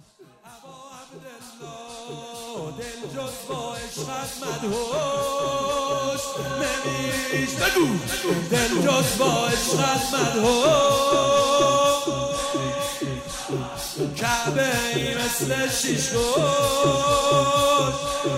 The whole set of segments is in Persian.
ابا عبدالله دل جز با عشقت مدهوش نمیش بگو دل جز با عشقت مدهوش کعبه ای مثل شیش گوش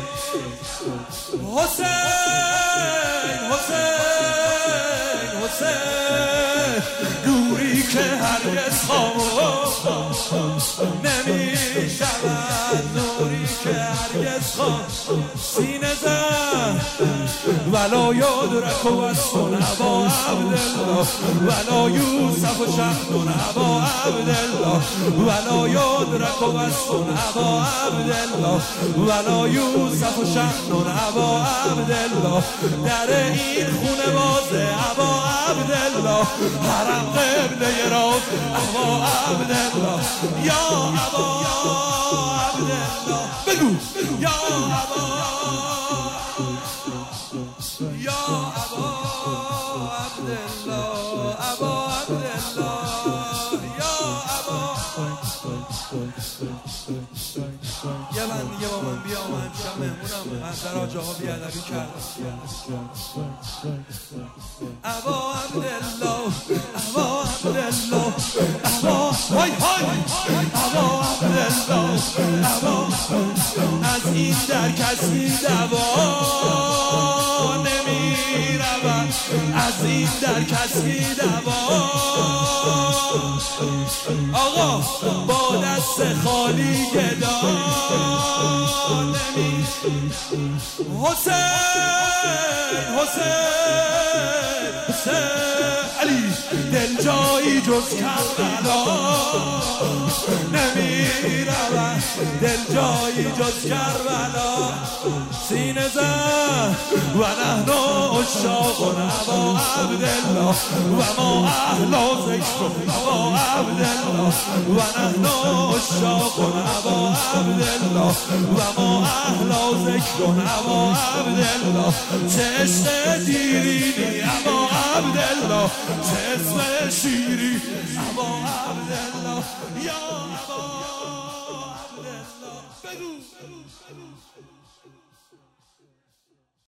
حسین حسین حسین نوری که هرگز خاموش نمی شود نوری که هرگز خاموش سینه زن ولا یدرک وصف ابا عبدالله ولا یوسف و شهد ابا عبدالله ولا یدرک وصف ابا عبدالله ولا یوسف و شهد ابا عبدالله در این خونه باز ابا عبدالله حرم قبله راز ابا عبدالله یا ابا عبدالله بگو یا ابا یا ابا عبدالله ابا عبدالله یا ابا یه من دیگه با من بیا من امشب مهمونم من در آجاها بیادبی کردم ابا عبدالله ابا عبدالله ابا های های ابا عبدالله ابا از این در کسی دوا نمی رود از این در کسی دوا آقا با دست خالی گدا نمی حسین حسین حسین علی دل جایی جز کربلا نمی رود دل جایی جز کربلا سینه زن و نحن عشاق ابا عبدالله و ما اهل ذکر ابا عبدالله و نحن عشاق ابا عبدالله و ما اهل ذکر ابا عبدالله چه عشق دیرینی ابا عبدالله چه اسم شیری ابا عبدالله یا ابا عبدالله بگو